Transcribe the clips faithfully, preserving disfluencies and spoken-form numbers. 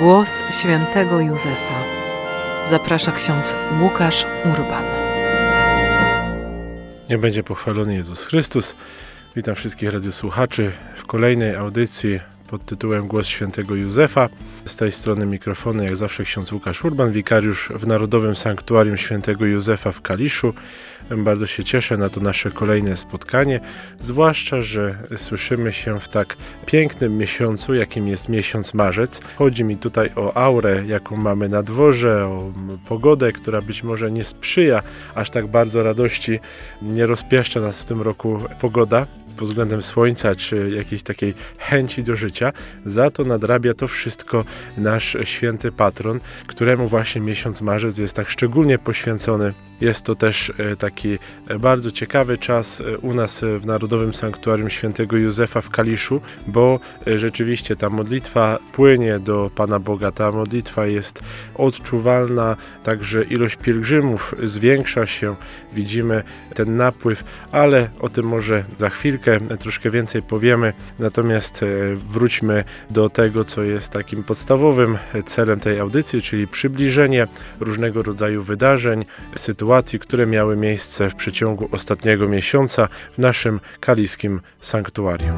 Głos świętego Józefa. Zaprasza ksiądz Łukasz Urban. Niech będzie pochwalony Jezus Chrystus. Witam wszystkich radiosłuchaczy w kolejnej audycji pod tytułem Głos świętego Józefa. Z tej strony mikrofonu jak zawsze ksiądz Łukasz Urban, wikariusz w Narodowym Sanktuarium Świętego Józefa w Kaliszu. Bardzo się cieszę na to nasze kolejne spotkanie, zwłaszcza, że słyszymy się w tak pięknym miesiącu, jakim jest miesiąc marzec. Chodzi mi tutaj o aurę, jaką mamy na dworze, o pogodę, która być może nie sprzyja aż tak bardzo radości, nie rozpieszcza nas w tym roku pogoda pod względem słońca, czy jakiejś takiej chęci do życia. Za to nadrabia to wszystko nasz święty patron, któremu właśnie miesiąc marzec jest tak szczególnie poświęcony. Jest to też taki bardzo ciekawy czas u nas w Narodowym Sanktuarium Świętego Józefa w Kaliszu, bo rzeczywiście ta modlitwa płynie do Pana Boga, ta modlitwa jest odczuwalna, także ilość pielgrzymów zwiększa się, widzimy ten napływ, ale o tym może za chwilkę troszkę więcej powiemy. Natomiast wróćmy do tego, co jest takim podstawowym celem tej audycji, czyli przybliżenie różnego rodzaju wydarzeń, sytuacji, które miały miejsce w przeciągu ostatniego miesiąca w naszym kaliskim sanktuarium.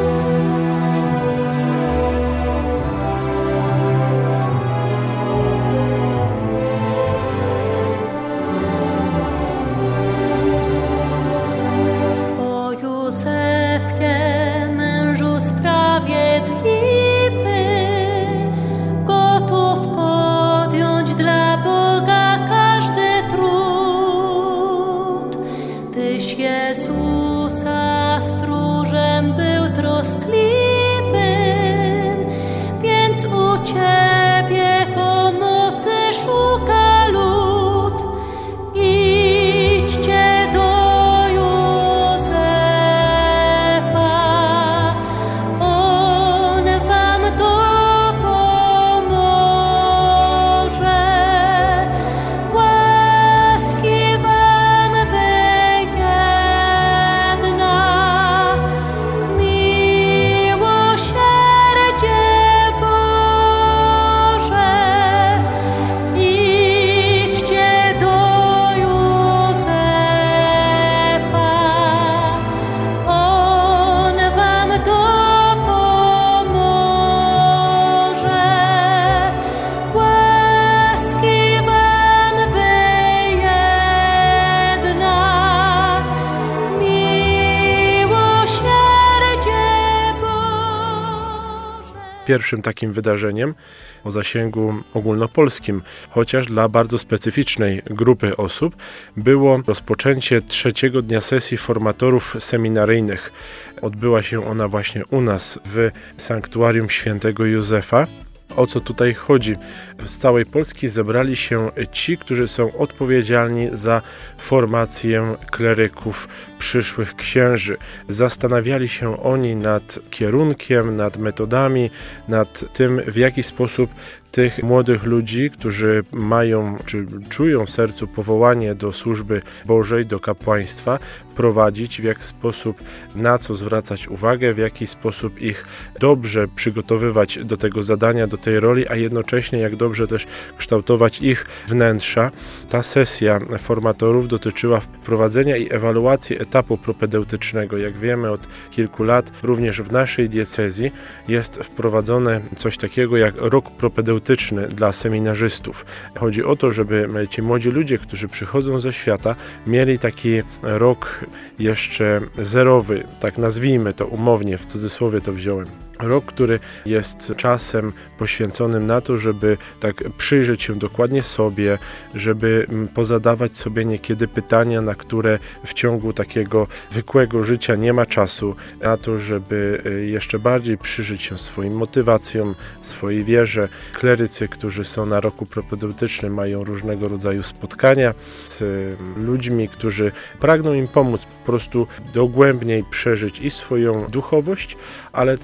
Pierwszym takim wydarzeniem o zasięgu ogólnopolskim, chociaż dla bardzo specyficznej grupy osób, było rozpoczęcie trzeciego dnia sesji formatorów seminaryjnych. Odbyła się ona właśnie u nas w Sanktuarium Świętego Józefa. O co tutaj chodzi? Z całej Polski zebrali się ci, którzy są odpowiedzialni za formację kleryków, przyszłych księży. Zastanawiali się oni nad kierunkiem, nad metodami, nad tym, w jaki sposób tych młodych ludzi, którzy mają, czy czują w sercu powołanie do służby Bożej, do kapłaństwa, prowadzić, w jaki sposób, na co zwracać uwagę, w jaki sposób ich dobrze przygotowywać do tego zadania, do tej roli, a jednocześnie jak dobrze też kształtować ich wnętrza. Ta sesja formatorów dotyczyła wprowadzenia i ewaluacji etapu propedeutycznego. Jak wiemy, od kilku lat również w naszej diecezji jest wprowadzone coś takiego jak rok propedeutyczny dla seminarzystów. Chodzi o to, żeby ci młodzi ludzie, którzy przychodzą ze świata, mieli taki rok jeszcze zerowy, tak nazwijmy to umownie, w cudzysłowie to wziąłem. Rok, który jest czasem poświęconym na to, żeby tak przyjrzeć się dokładnie sobie, żeby pozadawać sobie niekiedy pytania, na które w ciągu takiego zwykłego życia nie ma czasu, na to, żeby jeszcze bardziej przyjrzeć się swoim motywacjom, swojej wierze. Klerycy, którzy są na roku propedeutycznym, mają różnego rodzaju spotkania z ludźmi, którzy pragną im pomóc po prostu dogłębniej przeżyć i swoją duchowość, ale także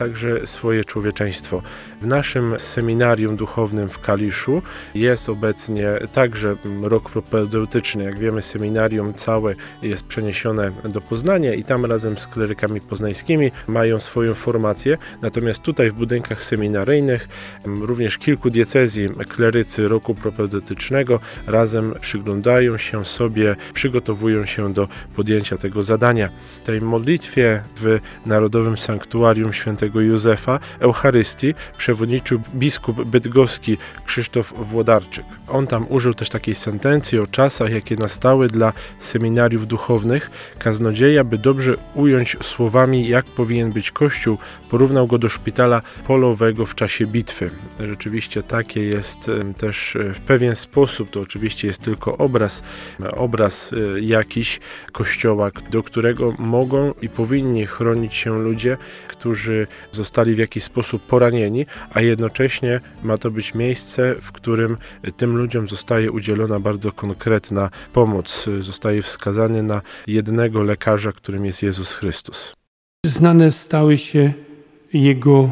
swoje człowieczeństwo. W naszym seminarium duchownym w Kaliszu jest obecnie także rok propedeutyczny. Jak wiemy, seminarium całe jest przeniesione do Poznania i tam razem z klerykami poznańskimi mają swoją formację. Natomiast tutaj w budynkach seminaryjnych również kilku diecezji klerycy roku propedeutycznego razem przyglądają się sobie, przygotowują się do podjęcia tego zadania. W tej modlitwie w Narodowym Sanktuarium Świętego Józefa Eucharystii przewodniczył biskup bydgoski Krzysztof Włodarczyk. On tam użył też takiej sentencji o czasach, jakie nastały dla seminariów duchownych. Kaznodzieja, by dobrze ująć słowami, jak powinien być Kościół, porównał go do szpitala polowego w czasie bitwy. Rzeczywiście takie jest też w pewien sposób, to oczywiście jest tylko obraz, obraz jakiś Kościoła, do którego mogą i powinni chronić się ludzie, którzy zostali w jakiś sposób poranieni, a jednocześnie ma to być miejsce, w którym tym ludziom zostaje udzielona bardzo konkretna pomoc. Zostaje wskazany na jednego lekarza, którym jest Jezus Chrystus. Znane stały się jego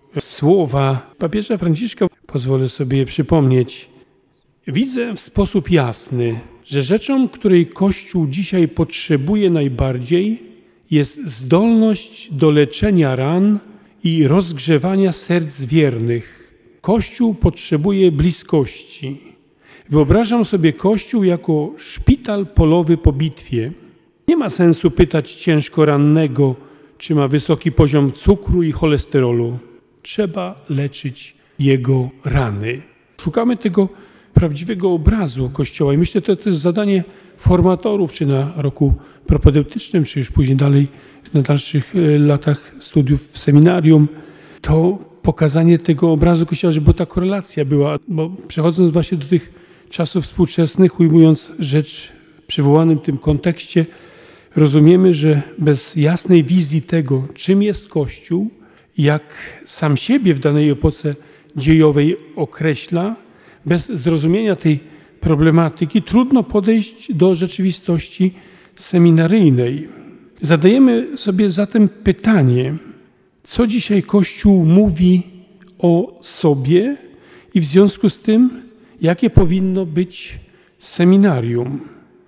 słowa papieża Franciszka. Pozwolę sobie je przypomnieć. Widzę w sposób jasny, że rzeczą, której Kościół dzisiaj potrzebuje najbardziej, jest zdolność do leczenia ran i rozgrzewania serc wiernych. Kościół potrzebuje bliskości. Wyobrażam sobie Kościół jako szpital polowy po bitwie. Nie ma sensu pytać ciężko rannego, czy ma wysoki poziom cukru i cholesterolu. Trzeba leczyć jego rany. Szukamy tego prawdziwego obrazu Kościoła i myślę, że to jest zadanie formatorów, czy na roku propedeutycznym, czy już później dalej na dalszych latach studiów w seminarium, to pokazanie tego obrazu Kościoła, żeby ta korelacja była, bo przechodząc właśnie do tych czasów współczesnych, ujmując rzecz w przywołanym tym kontekście, rozumiemy, że bez jasnej wizji tego, czym jest Kościół, jak sam siebie w danej epoce dziejowej określa, bez zrozumienia tej problematyki trudno podejść do rzeczywistości seminaryjnej. Zadajemy sobie zatem pytanie, co dzisiaj Kościół mówi o sobie i w związku z tym, jakie powinno być seminarium.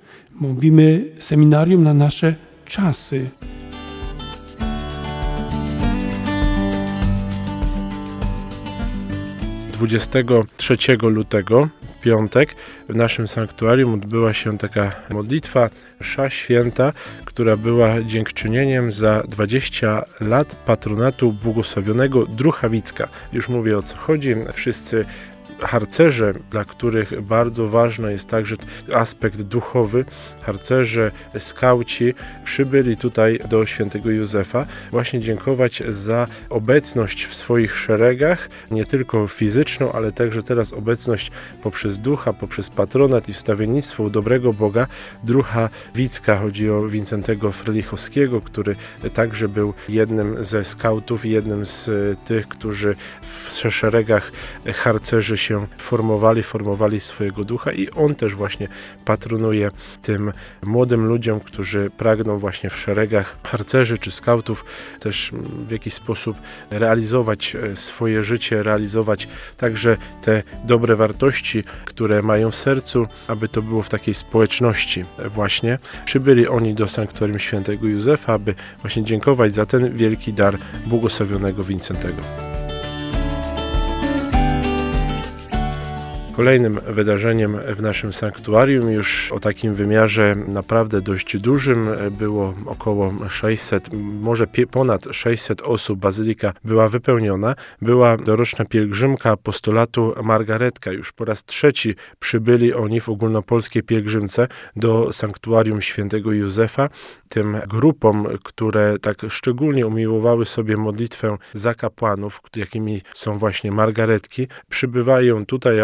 Mówimy seminarium na nasze czasy. dwudziestego trzeciego lutego, w piątek, w naszym sanktuarium odbyła się taka modlitwa, msza święta, która była dziękczynieniem za dwadzieścia lat patronatu błogosławionego Druchawicka. Już mówię, o co chodzi. Wszyscy harcerze, dla których bardzo ważny jest także aspekt duchowy, harcerze, skauci przybyli tutaj do Świętego Józefa właśnie dziękować za obecność w swoich szeregach, nie tylko fizyczną, ale także teraz obecność poprzez ducha, poprzez patronat i wstawiennictwo u dobrego Boga Druchawicka. Chodzi o Wincentego Frelichowskiego, który także był jednym ze skautów, jednym z tych, którzy w szeregach harcerzy się formowali, formowali swojego ducha i on też właśnie patronuje tym młodym ludziom, którzy pragną właśnie w szeregach harcerzy czy skautów też w jakiś sposób realizować swoje życie, realizować także te dobre wartości, które mają w sercu, aby to było w takiej społeczności właśnie. Przybyli oni do Sanktuarium Świętego Józefa, aby właśnie dziękować za ten wielki dar błogosławionego Wincentego. Kolejnym wydarzeniem w naszym sanktuarium, już o takim wymiarze naprawdę dość dużym, było około sześćset, może ponad sześćset osób. Bazylika była wypełniona. Była doroczna pielgrzymka apostolatu Margaretka. Już po raz trzeci przybyli oni w ogólnopolskiej pielgrzymce do Sanktuarium Świętego Józefa. Tym grupom, które tak szczególnie umiłowały sobie modlitwę za kapłanów, jakimi są właśnie Margaretki, przybywają tutaj, aby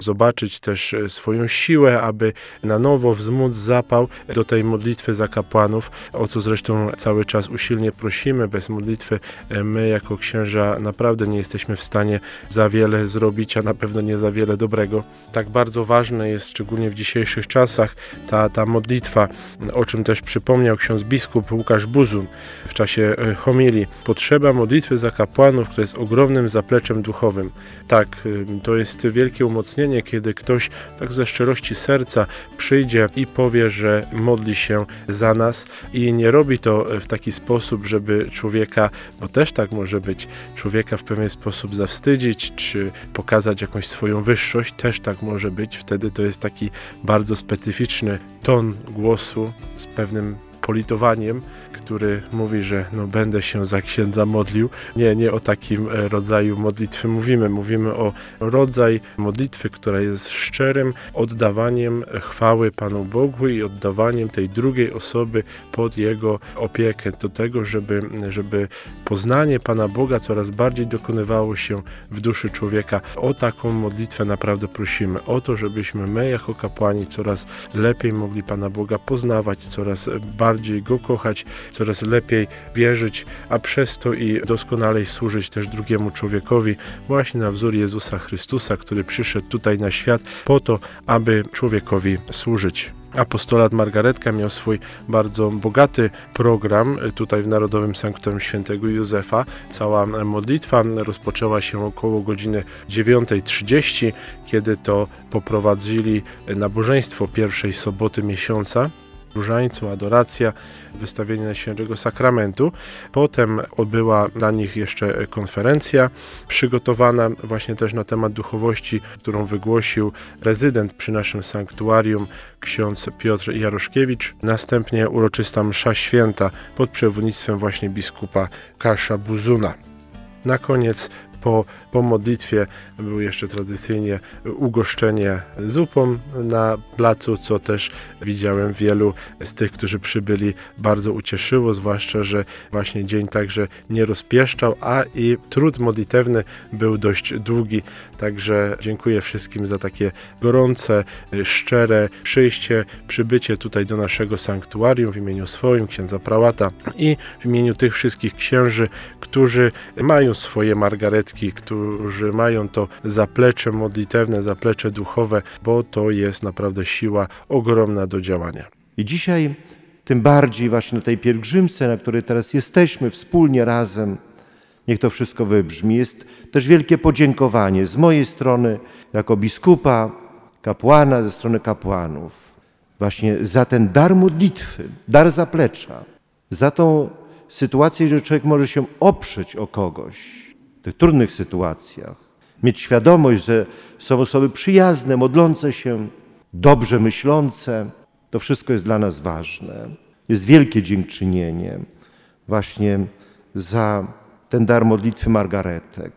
zobaczyć też swoją siłę, aby na nowo wzmóc zapał do tej modlitwy za kapłanów, o co zresztą cały czas usilnie prosimy. Bez modlitwy my jako księża naprawdę nie jesteśmy w stanie za wiele zrobić, a na pewno nie za wiele dobrego. Tak bardzo ważne jest, szczególnie w dzisiejszych czasach, ta, ta modlitwa, o czym też przypomniał ksiądz biskup Łukasz Buzun w czasie homilii. Potrzeba modlitwy za kapłanów, która jest ogromnym zapleczem duchowym. Tak, to jest wielkie umocnienie, kiedy ktoś tak ze szczerości serca przyjdzie i powie, że modli się za nas i nie robi to w taki sposób, żeby człowieka, bo też tak może być, człowieka w pewien sposób zawstydzić, czy pokazać jakąś swoją wyższość, też tak może być. Wtedy to jest taki bardzo specyficzny ton głosu z pewnym politowaniem, który mówi, że no, będę się za księdza modlił. Nie, nie o takim rodzaju modlitwy mówimy. Mówimy o rodzaj modlitwy, która jest szczerym oddawaniem chwały Panu Bogu i oddawaniem tej drugiej osoby pod Jego opiekę, do tego, żeby, żeby poznanie Pana Boga coraz bardziej dokonywało się w duszy człowieka. O taką modlitwę naprawdę prosimy. O to, żebyśmy my jako kapłani coraz lepiej mogli Pana Boga poznawać, coraz bardziej Go kochać, coraz lepiej wierzyć, a przez to i doskonalej służyć też drugiemu człowiekowi, właśnie na wzór Jezusa Chrystusa, który przyszedł tutaj na świat po to, aby człowiekowi służyć. Apostolat Margaretka miał swój bardzo bogaty program tutaj w Narodowym Sanktuarium Świętego Józefa. Cała modlitwa rozpoczęła się około godziny dziewiątej trzydzieści, kiedy to poprowadzili nabożeństwo pierwszej soboty miesiąca. Różańcu, adoracja, wystawienie Najświętszego Sakramentu. Potem odbyła dla nich jeszcze konferencja przygotowana właśnie też na temat duchowości, którą wygłosił rezydent przy naszym sanktuarium, ksiądz Piotr Jaroszkiewicz. Następnie uroczysta msza święta pod przewodnictwem właśnie biskupa Łukasza Buzuna. Na koniec Po, po modlitwie było jeszcze tradycyjnie ugoszczenie zupą na placu, co też widziałem wielu z tych, którzy przybyli, bardzo ucieszyło, zwłaszcza, że właśnie dzień także nie rozpieszczał, a i trud modlitewny był dość długi. Także dziękuję wszystkim za takie gorące, szczere przyjście, przybycie tutaj do naszego sanktuarium w imieniu swoim, księdza prałata i w imieniu tych wszystkich księży, którzy mają swoje margaretki, którzy mają to zaplecze modlitewne, zaplecze duchowe, bo to jest naprawdę siła ogromna do działania. I dzisiaj tym bardziej właśnie na tej pielgrzymce, na której teraz jesteśmy wspólnie razem, niech to wszystko wybrzmi. Jest też wielkie podziękowanie z mojej strony jako biskupa, kapłana, ze strony kapłanów, właśnie za ten dar modlitwy, dar zaplecza, za tą sytuację, że człowiek może się oprzeć o kogoś w tych trudnych sytuacjach, mieć świadomość, że są osoby przyjazne, modlące się, dobrze myślące. To wszystko jest dla nas ważne. Jest wielkie dziękczynienie właśnie za ten dar modlitwy margaretek.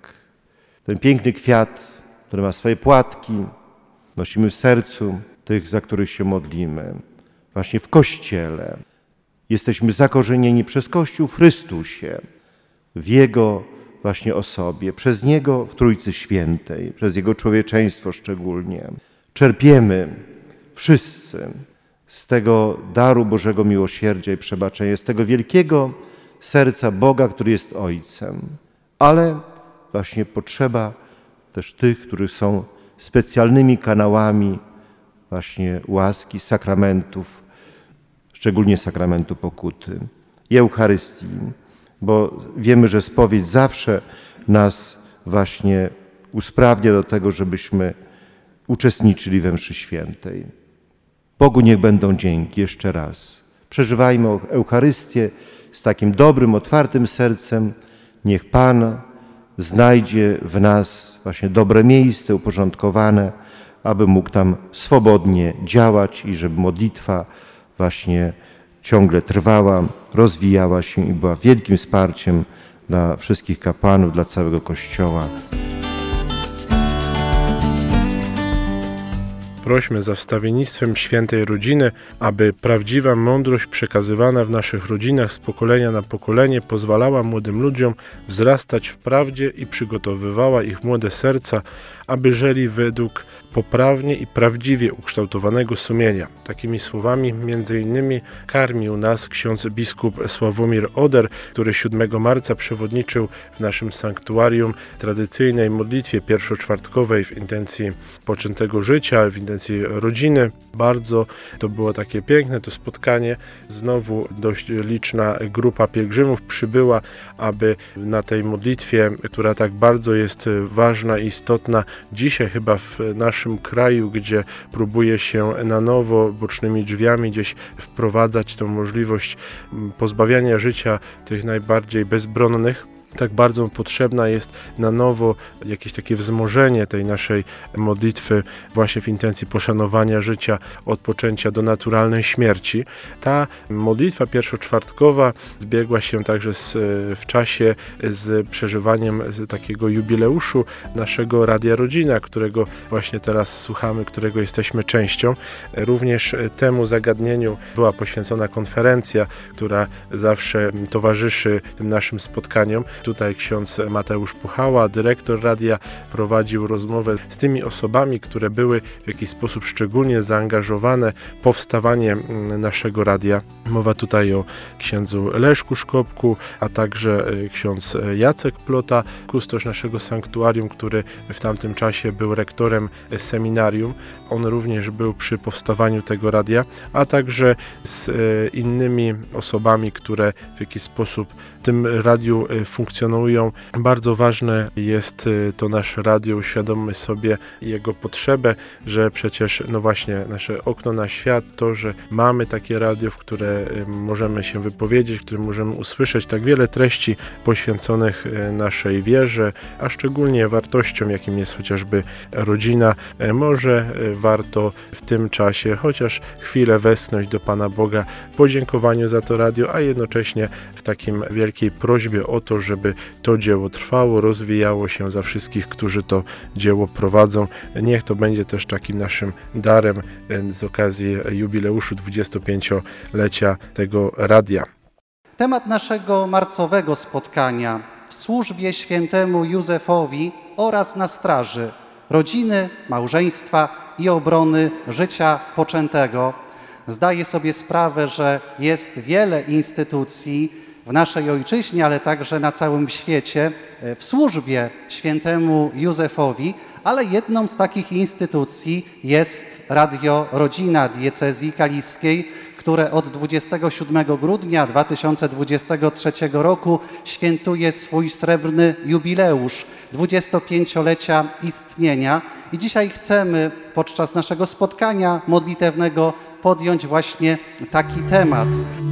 Ten piękny kwiat, który ma swoje płatki, nosimy w sercu tych, za których się modlimy. Właśnie w Kościele. Jesteśmy zakorzenieni przez Kościół w Chrystusie, w Jego właśnie osobie, przez Niego w Trójcy Świętej, przez Jego człowieczeństwo szczególnie. Czerpiemy wszyscy z tego daru Bożego miłosierdzia i przebaczenia, z tego wielkiego serca Boga, który jest Ojcem. Ale właśnie potrzeba też tych, którzy są specjalnymi kanałami właśnie łaski, sakramentów, szczególnie sakramentu pokuty i Eucharystii, bo wiemy, że spowiedź zawsze nas właśnie usprawnia do tego, żebyśmy uczestniczyli we mszy świętej. Bogu niech będą dzięki jeszcze raz. Przeżywajmy Eucharystię z takim dobrym, otwartym sercem. Niech Pan znajdzie w nas właśnie dobre miejsce uporządkowane, aby mógł tam swobodnie działać i żeby modlitwa właśnie ciągle trwała, rozwijała się i była wielkim wsparciem dla wszystkich kapłanów, dla całego Kościoła. Prośmy za wstawiennictwem świętej rodziny, aby prawdziwa mądrość przekazywana w naszych rodzinach z pokolenia na pokolenie pozwalała młodym ludziom wzrastać w prawdzie i przygotowywała ich młode serca, aby żyli według poprawnie i prawdziwie ukształtowanego sumienia. Takimi słowami między innymi karmił nas ksiądz biskup Sławomir Oder, który siódmego marca przewodniczył w naszym sanktuarium tradycyjnej modlitwie pierwszoczwartkowej w intencji poczętego życia, w intencji rodziny. Bardzo to było takie piękne to spotkanie. Znowu dość liczna grupa pielgrzymów przybyła, aby na tej modlitwie, która tak bardzo jest ważna i istotna dzisiaj chyba w naszym kraju, gdzie próbuje się na nowo bocznymi drzwiami gdzieś wprowadzać tą możliwość pozbawiania życia tych najbardziej bezbronnych, tak bardzo potrzebna jest na nowo jakieś takie wzmożenie tej naszej modlitwy właśnie w intencji poszanowania życia, od poczęcia do naturalnej śmierci. Ta modlitwa pierwszoczwartkowa zbiegła się także z, w czasie z przeżywaniem takiego jubileuszu naszego Radia Rodzina, którego właśnie teraz słuchamy, którego jesteśmy częścią. Również temu zagadnieniu była poświęcona konferencja, która zawsze towarzyszy tym naszym spotkaniom. Tutaj ksiądz Mateusz Puchała, dyrektor radia, prowadził rozmowę z tymi osobami, które były w jakiś sposób szczególnie zaangażowane w powstawanie naszego radia. Mowa tutaj o księdzu Leszku Szkopku, a także ksiądz Jacek Plota, kustosz naszego sanktuarium, który w tamtym czasie był rektorem seminarium. On również był przy powstawaniu tego radia, a także z innymi osobami, które w jakiś sposób w tym radiu funkcjonują. Bardzo ważne jest to nasze radio, uświadommy sobie jego potrzebę, że przecież no właśnie nasze okno na świat, to, że mamy takie radio, w które możemy się wypowiedzieć, w którym możemy usłyszeć tak wiele treści poświęconych naszej wierze, a szczególnie wartościom, jakim jest chociażby rodzina. Może warto w tym czasie chociaż chwilę westchnąć do Pana Boga w podziękowaniu za to radio, a jednocześnie w takim wielkiej prośbie o to, żeby to dzieło trwało, rozwijało się za wszystkich, którzy to dzieło prowadzą. Niech to będzie też takim naszym darem z okazji jubileuszu dwudziestopięciolecia tego radia. Temat naszego marcowego spotkania w służbie świętemu Józefowi oraz na straży rodziny, małżeństwa i obrony życia poczętego. Zdaję sobie sprawę, że jest wiele instytucji w naszej ojczyźnie, ale także na całym świecie w służbie świętemu Józefowi, ale jedną z takich instytucji jest Radio Rodzina Diecezji Kaliskiej, które od dwudziestego siódmego grudnia dwa tysiące dwudziestego trzeciego roku świętuje swój srebrny jubileusz dwudziestopięciolecia istnienia. I dzisiaj chcemy podczas naszego spotkania modlitewnego podjąć właśnie taki temat.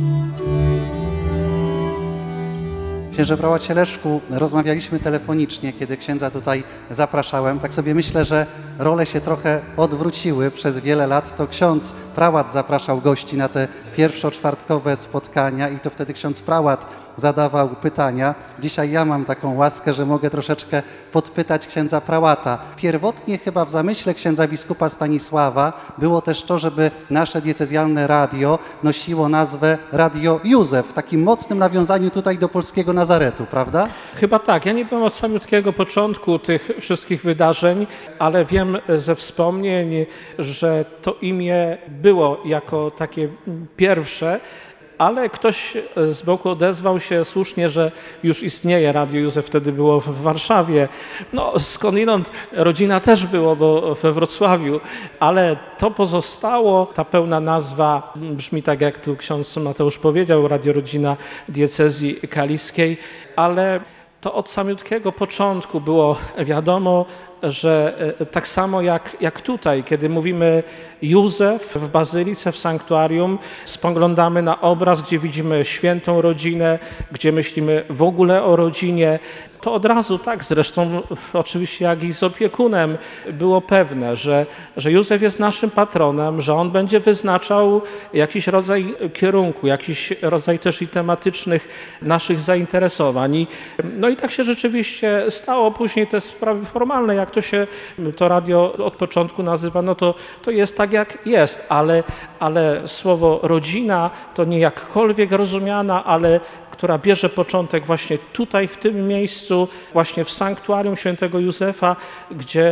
Księże prałacie Leszku, rozmawialiśmy telefonicznie, kiedy księdza tutaj zapraszałem. Tak sobie myślę, że role się trochę odwróciły. Przez wiele lat to ksiądz prałat zapraszał gości na te pierwszoczwartkowe spotkania i to wtedy ksiądz prałat zadawał pytania. Dzisiaj ja mam taką łaskę, że mogę troszeczkę podpytać księdza prałata. Pierwotnie chyba w zamyśle księdza biskupa Stanisława było też to, żeby nasze diecezjalne radio nosiło nazwę Radio Józef, w takim mocnym nawiązaniu tutaj do polskiego Nazaretu, prawda? Chyba tak. Ja nie byłem od samiutkiego początku tych wszystkich wydarzeń, ale wiem ze wspomnień, że to imię było jako takie pierwsze, ale ktoś z boku odezwał się słusznie, że już istnieje Radio Józef, wtedy było w Warszawie. No skądinąd rodzina też było, bo we Wrocławiu, ale to pozostało, ta pełna nazwa brzmi tak, jak tu ksiądz Mateusz powiedział, Radio Rodzina Diecezji Kaliskiej, ale to od samiutkiego początku było wiadomo, że tak samo jak, jak tutaj, kiedy mówimy Józef w bazylice, w sanktuarium, spoglądamy na obraz, gdzie widzimy świętą rodzinę, gdzie myślimy w ogóle o rodzinie, to od razu tak, zresztą oczywiście jak i z opiekunem, było pewne, że, że Józef jest naszym patronem, że on będzie wyznaczał jakiś rodzaj kierunku, jakiś rodzaj też i tematycznych naszych zainteresowań. I, no i tak się rzeczywiście stało. Później te sprawy formalne, jak to się to radio od początku nazywa, no to, to jest tak jak jest, ale, ale słowo rodzina to nie jakkolwiek rozumiana, ale która bierze początek właśnie tutaj, w tym miejscu, właśnie w sanktuarium świętego Józefa, gdzie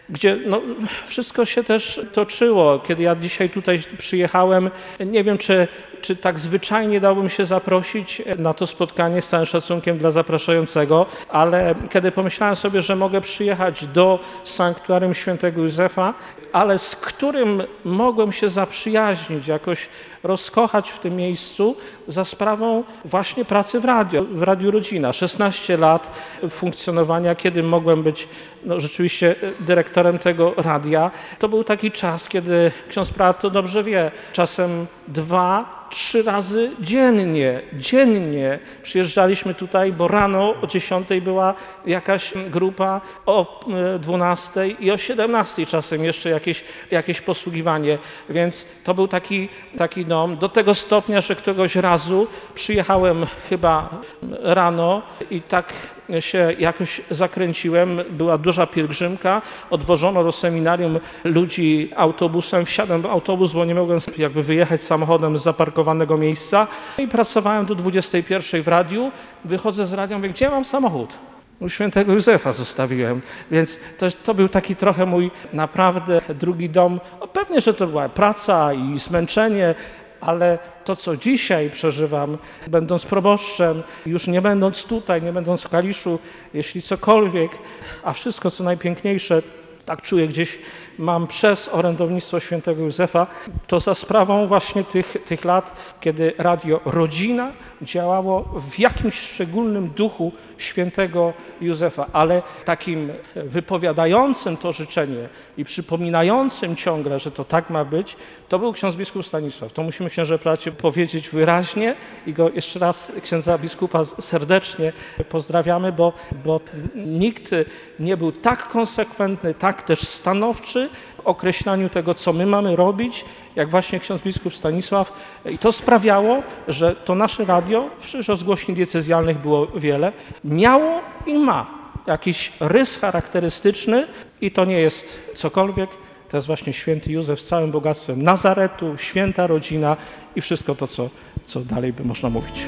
gdzie no, wszystko się też toczyło. Kiedy ja dzisiaj tutaj przyjechałem, nie wiem, czy, czy tak zwyczajnie dałbym się zaprosić na to spotkanie, z całym szacunkiem dla zapraszającego, ale kiedy pomyślałem sobie, że mogę przyjechać do sanktuarium świętego Józefa, ale z którym mogłem się zaprzyjaźnić, jakoś rozkochać w tym miejscu za sprawą właśnie pracy w radio, w Radiu Rodzina. szesnaście lat funkcjonowania, kiedy mogłem być no, rzeczywiście dyrektorem tego radia. To był taki czas, kiedy ksiądz prałat to dobrze wie, czasem dwa, trzy razy dziennie, dziennie przyjeżdżaliśmy tutaj, bo rano o dziesiątej była jakaś grupa, o dwunastej i o siedemnastej czasem jeszcze jakieś, jakieś posługiwanie, więc to był taki, taki dom, do tego stopnia, że któregoś razu przyjechałem chyba rano i tak się jakoś zakręciłem, była duża pielgrzymka, odwożono do seminarium ludzi autobusem, wsiadłem w autobus, bo nie mogłem jakby wyjechać samochodem z zaparkowanego miejsca i pracowałem do dwudziestej pierwszej w radiu, wychodzę z radia, mówię, gdzie mam samochód? U świętego Józefa zostawiłem, więc to, to był taki trochę mój naprawdę drugi dom. No pewnie, że to była praca i zmęczenie, ale to, co dzisiaj przeżywam, będąc proboszczem, już nie będąc tutaj, nie będąc w Kaliszu, jeśli cokolwiek, a wszystko, co najpiękniejsze, tak czuję gdzieś mam przez orędownictwo świętego Józefa, to za sprawą właśnie tych, tych lat, kiedy Radio Rodzina działało w jakimś szczególnym duchu świętego Józefa, ale takim wypowiadającym to życzenie i przypominającym ciągle, że to tak ma być, to był ksiądz biskup Stanisław. To musimy, księże bracie, powiedzieć wyraźnie i go jeszcze raz, księdza biskupa, serdecznie pozdrawiamy, bo, bo nikt nie był tak konsekwentny, tak też stanowczy w określaniu tego, co my mamy robić, jak właśnie ksiądz biskup Stanisław. I to sprawiało, że to nasze radio, przecież rozgłośni diecezjalnych było wiele, miało i ma jakiś rys charakterystyczny i to nie jest cokolwiek, to jest właśnie święty Józef z całym bogactwem Nazaretu, święta rodzina i wszystko to, co, co dalej by można mówić.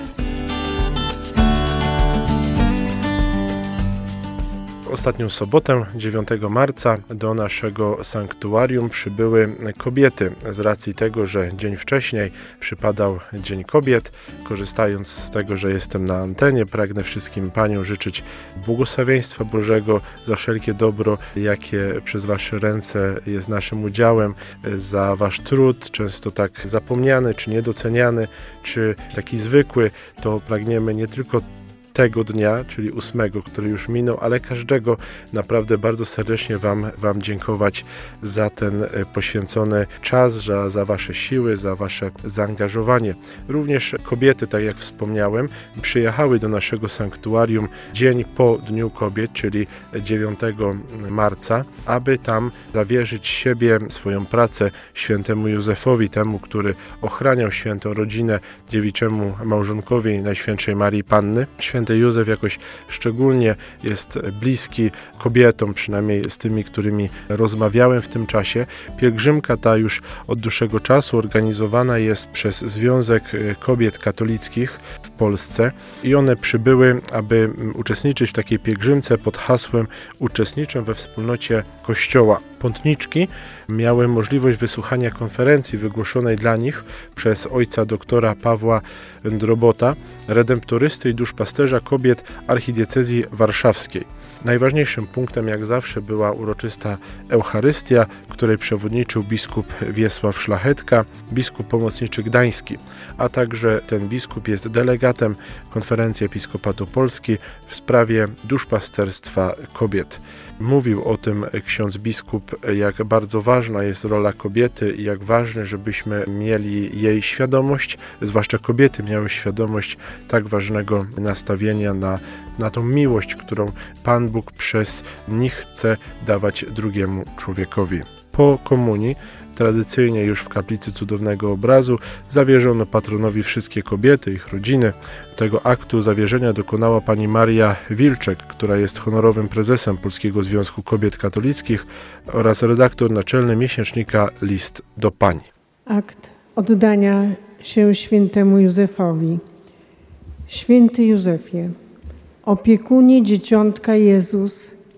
Ostatnią sobotę, dziewiątego marca, do naszego sanktuarium przybyły kobiety. Z racji tego, że dzień wcześniej przypadał Dzień Kobiet, korzystając z tego, że jestem na antenie, pragnę wszystkim paniom życzyć błogosławieństwa Bożego za wszelkie dobro, jakie przez wasze ręce jest naszym udziałem, za wasz trud, często tak zapomniany, czy niedoceniany, czy taki zwykły. To pragniemy nie tylko tego dnia, czyli ósmego, który już minął, ale każdego naprawdę bardzo serdecznie Wam, wam dziękować za ten poświęcony czas, za, za Wasze siły, za Wasze zaangażowanie. Również kobiety, tak jak wspomniałem, przyjechały do naszego sanktuarium dzień po Dniu Kobiet, czyli dziewiątego marca, aby tam zawierzyć siebie, swoją pracę świętemu Józefowi, temu, który ochraniał świętą rodzinę, dziewiczemu małżonkowi Najświętszej Marii Panny. Święty Józef jakoś szczególnie jest bliski kobietom, przynajmniej z tymi, którymi rozmawiałem w tym czasie. Pielgrzymka ta już od dłuższego czasu organizowana jest przez Związek Kobiet Katolickich w Polsce i one przybyły, aby uczestniczyć w takiej pielgrzymce pod hasłem "Uczestniczę we wspólnocie Kościoła". Pątniczki miały możliwość wysłuchania konferencji wygłoszonej dla nich przez ojca doktora Pawła Drobota, redemptorysty i duszpasterza kobiet archidiecezji warszawskiej. Najważniejszym punktem, jak zawsze, była uroczysta Eucharystia, której przewodniczył biskup Wiesław Szlachetka, biskup pomocniczy gdański, a także ten biskup jest delegatem Konferencji Episkopatu Polski w sprawie duszpasterstwa kobiet. Mówił o tym ksiądz biskup, jak bardzo ważna jest rola kobiety i jak ważne, żebyśmy mieli jej świadomość, zwłaszcza kobiety miały świadomość tak ważnego nastawienia na, na tą miłość, którą Pan Bóg przez nich chce dawać drugiemu człowiekowi. Po komunii, tradycyjnie już w kaplicy Cudownego Obrazu, zawierzono patronowi wszystkie kobiety, ich rodziny. Tego aktu zawierzenia dokonała pani Maria Wilczek, która jest honorowym prezesem Polskiego Związku Kobiet Katolickich oraz redaktor naczelny miesięcznika List do Pań. Akt oddania się świętemu Józefowi. Święty Józefie, opiekunie dzieciątka Jezus,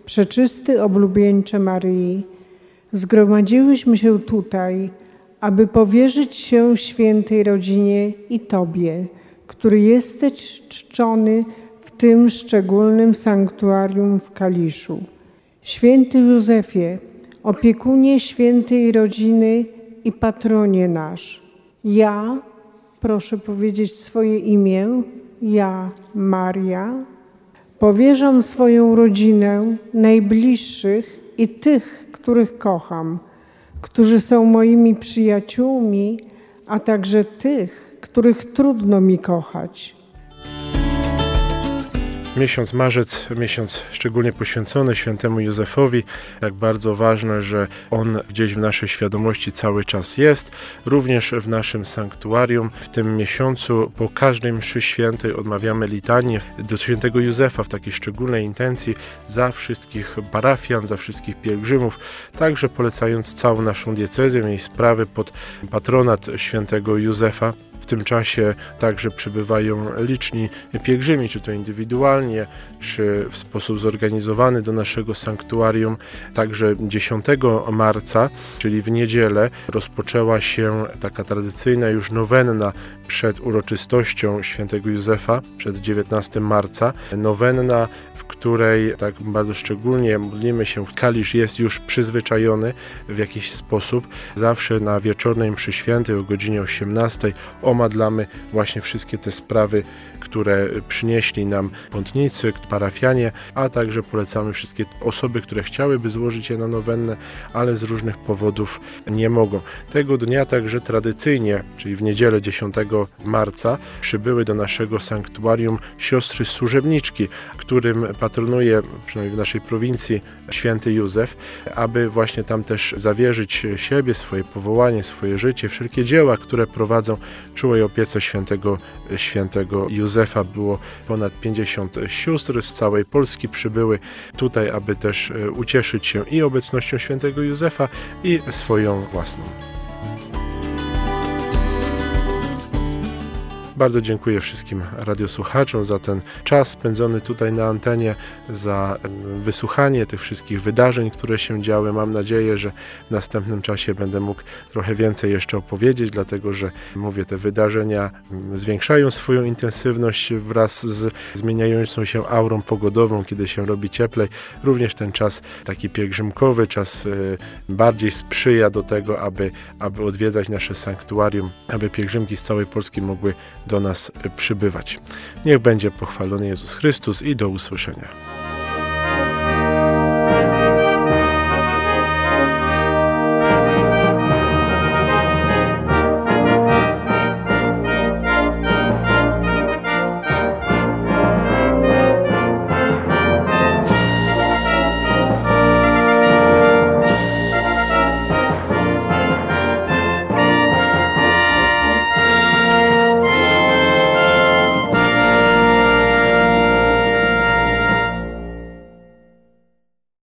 Przeczysty oblubieńcze Maryi, zgromadziłyśmy się tutaj, aby powierzyć się świętej rodzinie i Tobie, który jesteś czczony w tym szczególnym sanktuarium w Kaliszu. Święty Józefie, opiekunie świętej rodziny i patronie nasz, ja, proszę powiedzieć swoje imię, ja, Maria, powierzam swoją rodzinę, najbliższych i tych, których kocham, którzy są moimi przyjaciółmi, a także tych, których trudno mi kochać. Miesiąc marzec, miesiąc szczególnie poświęcony świętemu Józefowi, jak bardzo ważne, że on gdzieś w naszej świadomości cały czas jest, również w naszym sanktuarium. W tym miesiącu po każdej mszy świętej odmawiamy litanię do świętego Józefa w takiej szczególnej intencji za wszystkich parafian, za wszystkich pielgrzymów, także polecając całą naszą diecezję, jej sprawy pod patronat świętego Józefa. W tym czasie także przybywają liczni pielgrzymi, czy to indywidualnie, czy w sposób zorganizowany do naszego sanktuarium. Także dziesiątego marca, czyli w niedzielę, rozpoczęła się taka tradycyjna już nowenna przed uroczystością świętego Józefa, przed dziewiętnastego marca. Nowenna, w której tak bardzo szczególnie modlimy się. Kalisz jest już przyzwyczajony w jakiś sposób. Zawsze na wieczornej mszy świętej o godzinie osiemnastej omadlamy właśnie wszystkie te sprawy, które przynieśli nam pątnicy, parafianie, a także polecamy wszystkie osoby, które chciałyby złożyć je na nowennę, ale z różnych powodów nie mogą. Tego dnia także tradycyjnie, czyli w niedzielę dziesiątego marca, przybyły do naszego sanktuarium siostry służebniczki, którym patronuje, przynajmniej w naszej prowincji, święty Józef, aby właśnie tam też zawierzyć siebie, swoje powołanie, swoje życie, wszelkie dzieła, które prowadzą czułej opiece świętego, świętego Józefa. Było ponad pięćdziesiąt sióstr z całej Polski przybyły tutaj, aby też ucieszyć się i obecnością świętego Józefa, i swoją własną. Bardzo dziękuję wszystkim radiosłuchaczom za ten czas spędzony tutaj na antenie, za wysłuchanie tych wszystkich wydarzeń, które się działy. Mam nadzieję, że w następnym czasie będę mógł trochę więcej jeszcze opowiedzieć, dlatego że, mówię, te wydarzenia zwiększają swoją intensywność wraz z zmieniającą się aurą pogodową, kiedy się robi cieplej. Również ten czas taki pielgrzymkowy, czas bardziej sprzyja do tego, aby, aby odwiedzać nasze sanktuarium, aby pielgrzymki z całej Polski mogły do nas przybywać. Niech będzie pochwalony Jezus Chrystus i do usłyszenia.